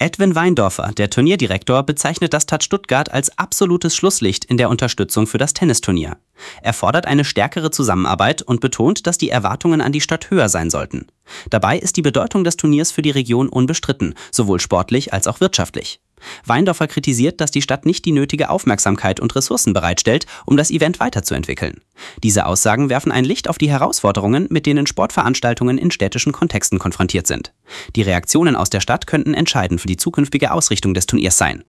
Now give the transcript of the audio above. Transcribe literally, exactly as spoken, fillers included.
Edwin Weindorfer, der Turnierdirektor, bezeichnet das Touch Stuttgart als absolutes Schlusslicht in der Unterstützung für das Tennisturnier. Er fordert eine stärkere Zusammenarbeit und betont, dass die Erwartungen an die Stadt höher sein sollten. Dabei ist die Bedeutung des Turniers für die Region unbestritten, sowohl sportlich als auch wirtschaftlich. Weindorfer kritisiert, dass die Stadt nicht die nötige Aufmerksamkeit und Ressourcen bereitstellt, um das Event weiterzuentwickeln. Diese Aussagen werfen ein Licht auf die Herausforderungen, mit denen Sportveranstaltungen in städtischen Kontexten konfrontiert sind. Die Reaktionen aus der Stadt könnten entscheidend für die zukünftige Ausrichtung des Turniers sein.